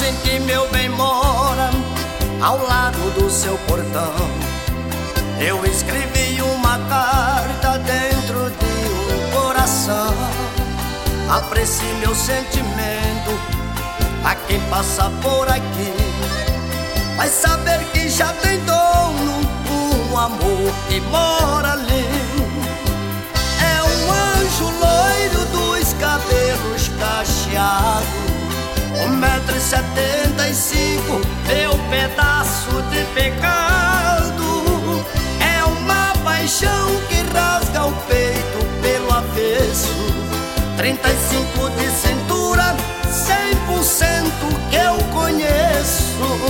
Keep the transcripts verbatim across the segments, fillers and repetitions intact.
assim que meu bem mora ao lado do seu portão. Eu escrevi uma carta dentro de um coração. Aprecie meu sentimento a quem passa por aqui. Vai saber que já tem dono um amor que mora ali. É um anjo loiro dos cabelos cacheados, um metro e setenta e cinco, meu pedaço de pecado. É uma paixão que rasga o peito pelo avesso, trinta e cinco de cintura, cem por cento que eu conheço.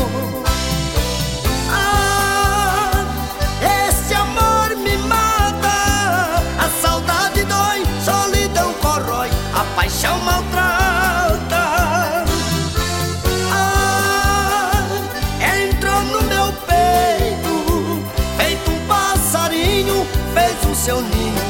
Ah, esse amor me mata, a saudade dói, solidão corrói, a paixão maltrata. Ah, entrou no meu peito, feito um passarinho, fez o seu ninho